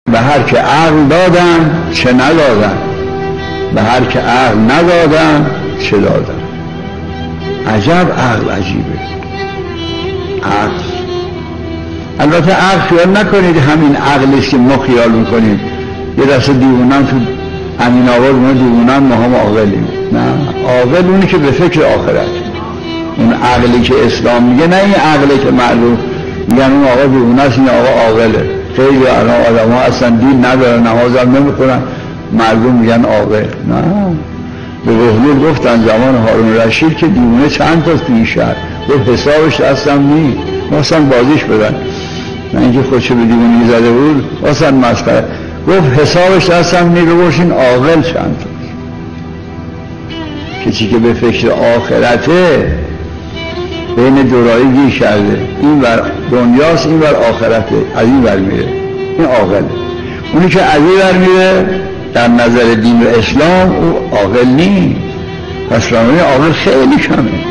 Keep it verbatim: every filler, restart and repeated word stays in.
به هر که عقل دادن چه ندادن، به هر که عقل ندادن چه دادن. عجب عقل عجیبه. عقل البته عقل خیال نکنید همین عقلیست که ما خیال میکنیم یه دسته دیوونم تو امین آباد ما دیوونم ما هم عاقلیم. نه، عاقل اونی که به فکر آخرت، اون عقلی که اسلام میگه، نه این عقلی که معلوم میگن اون آقا دیوونه است این آقا عاقله. خیلی الان آدم ها اصلا دین ندارن، نماز هم نمیخونن، مردم میگن عاقل. نه، به بهلول گفتن زمان هارون رشید که دیوونه چند تا توی شهر، گفت حسابش دستم نی، اصلا بازیش بدن، نه اینکه خودشو به دیوونی زده بود، اصلا مسخره. گفت حسابش دستم نی، رو باشین عاقل چند تا. کسی که به فکر آخرته بین دورایی گیر کرده، این بر دنیاست این بر آخرته، از این بر میره، این عاقله. اونی که از این بر میره در نظر دین و اسلام او عاقل نیست. پس رامنی عاقل خیلی کمه.